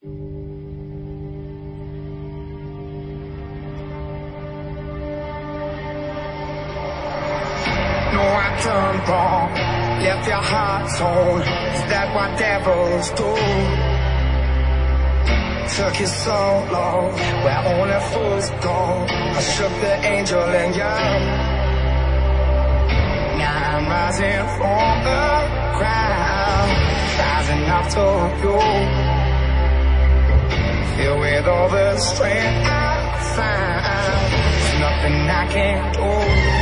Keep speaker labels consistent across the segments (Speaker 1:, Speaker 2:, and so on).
Speaker 1: No, I've done wrong, left your heart torn. Is that what devils do? Took you so long, where only fools go. I shook the angel and young. Now I'm rising from the ground, rising up to you. Filled with all the strength I found, there's nothing I can't do.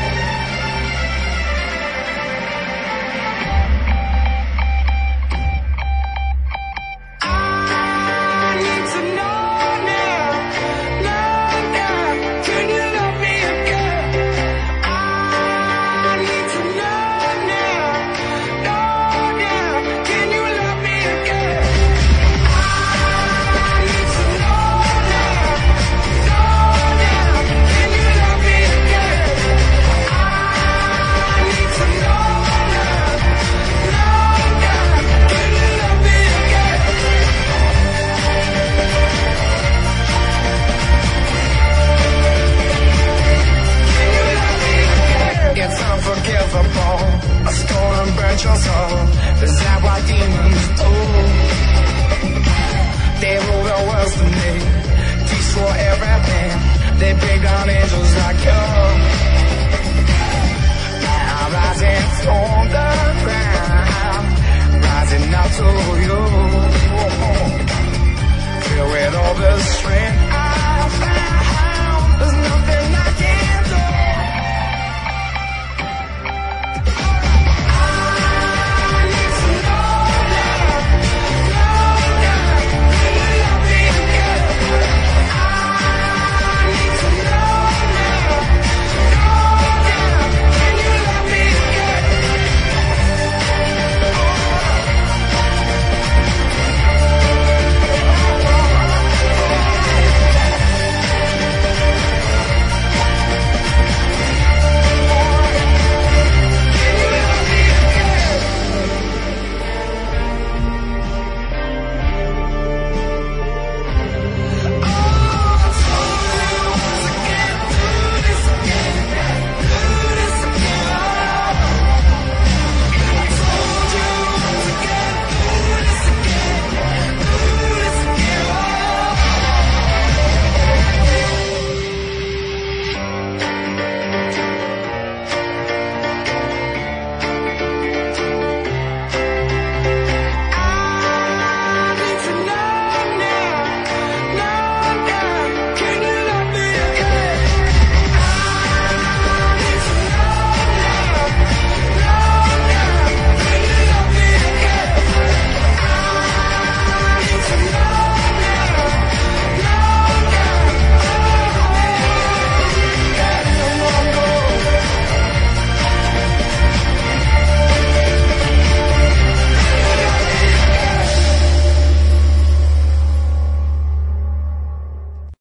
Speaker 1: I stole and burnt your soul. Is that what demons do? They rule the world for me, destroy everything. They break down angels like you. Now I'm rising from the ground, rising up to you.